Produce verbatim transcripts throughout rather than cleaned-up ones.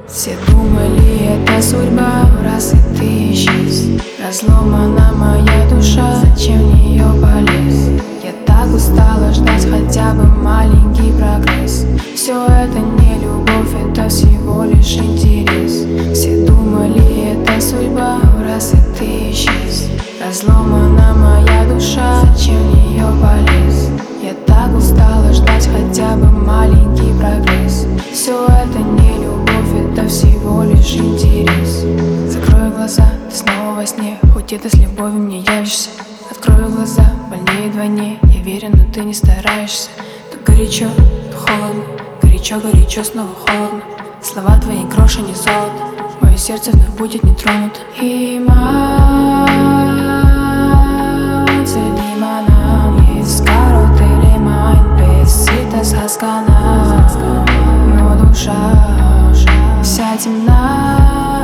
Все думали, это судьба, раз и ты исчез. Разломана моя душа, зачем в нее полез? Я так устала ждать хотя бы маленький прогресс. Все это не любовь, это всего лишь интерес. Все думали, это судьба, раз и ты исчез. Разломана моя душа, зачем в нее полез? Я так устала ждать хотя бы маленький прогресс. Все это не любовь, это всего лишь интерес. Закрою глаза, ты снова во сне, хоть это с любовью мне явишься. Открою глаза, больнее вдвойне, я верю, но ты не стараешься. То горячо, то холодно, горячо, горячо, снова холодно. Слова твои кроши не золото, мое сердце вновь будет не тронуто. И но душа вся темна.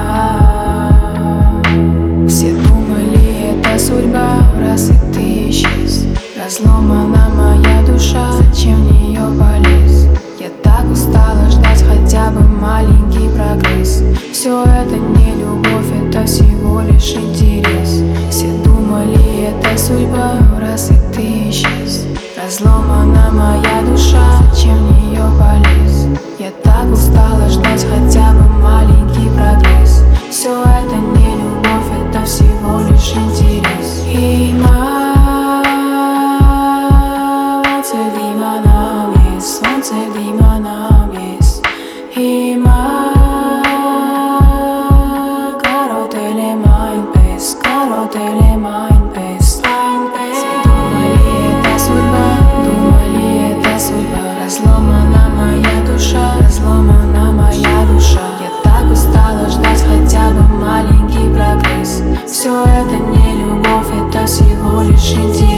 Все думали, это судьба, раз и ты исчез. Разломана моя душа, зачем в нее полез? Я так устала ждать хотя бы маленький прогресс. Все это не любовь, это всего лишь интерес. Все думали, это судьба, раз и ты исчез. Разломана моя душа, зачем в нее полез? Я так устала ждать хотя бы маленький прогресс. Все это не любовь, это всего лишь интерес. И солнце лимонами, солнце лимонами. И каротели майн пес, каротели майн пес. Разломана моя душа, разломана моя душа. Я так устала ждать хотя бы маленький прогресс. Все это не любовь, это всего лишь интерес.